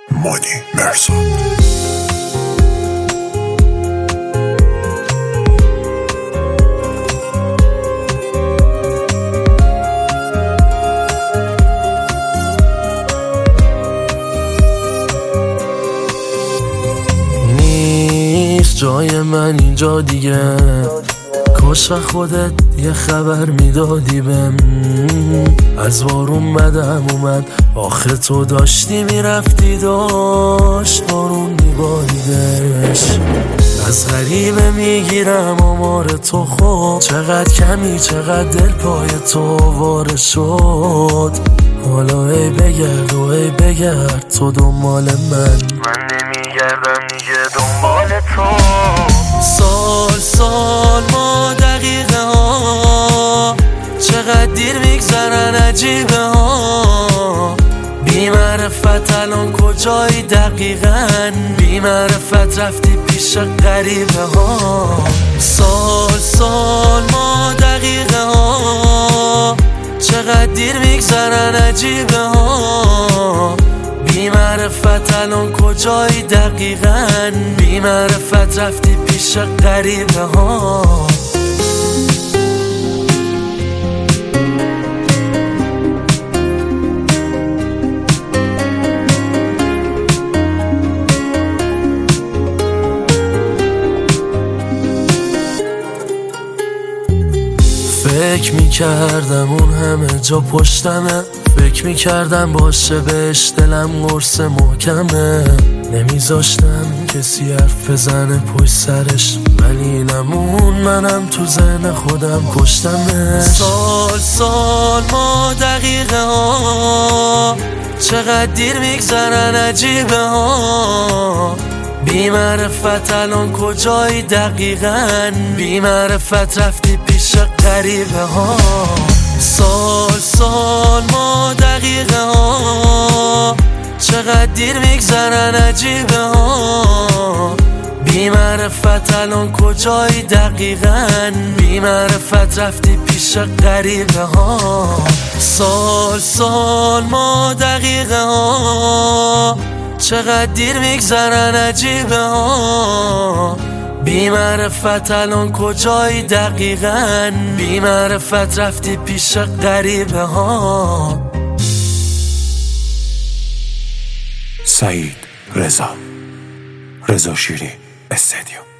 مانی مرزاد. نیست جای من اینجا دیگه، کاش خودت یه خبر میدادی بهم. از بارون بدم اومد، آخه تو داشتی میرفتی، داشت بارون میباریدش. از غریبه میگیرم آمار تو، خود چقدر کمی چقدر دل پای تو واره شد. حالا ای بگرد و ای بگرد تو دنبال من نمیگردم دیگه دنبال تو. سال ما دقیقه ها چقدر دیر میگذرن، عجیبه ها. بی معرفت الان کجایی دقیقاً؟ بی معرفت رفتی پیش غریبه ها. سال ما دقیقه ها چقدر دیر میگذرن، عجیبه ها. بی معرفت الان کجایی دقیقاً؟ بی معرفت رفتی پیش غریبه ها. فکر میکردم اون همه جا پشتمه، فکر میکردم باشه بهش دلم قرص محکمه. نمیذاشتم کسی حرف بزنه پشت سرش، ولی نمون منم تو ذهن خودم کشتمش. سال ما دقیقه ها چقدر دیر میگذرن، عجیبه ها. بی معرفت الان کجایی دقیقاً؟ بی معرفت رفتی پیش غریبه ها. سال ما دقیقه ها چقدر دیر میگذرن، عجیبه ها. بی معرفت الان کجایی دقیقاً؟ بی معرفت رفتی پیش غریبه ها. سال ما دقیقه ها چقدر دیر میگذرن، عجیبه ها. بی معرفت الان کجایی دقیقاً؟ بی معرفت رفتی پیش غریبه ها. سعید رضا شیری استدیو.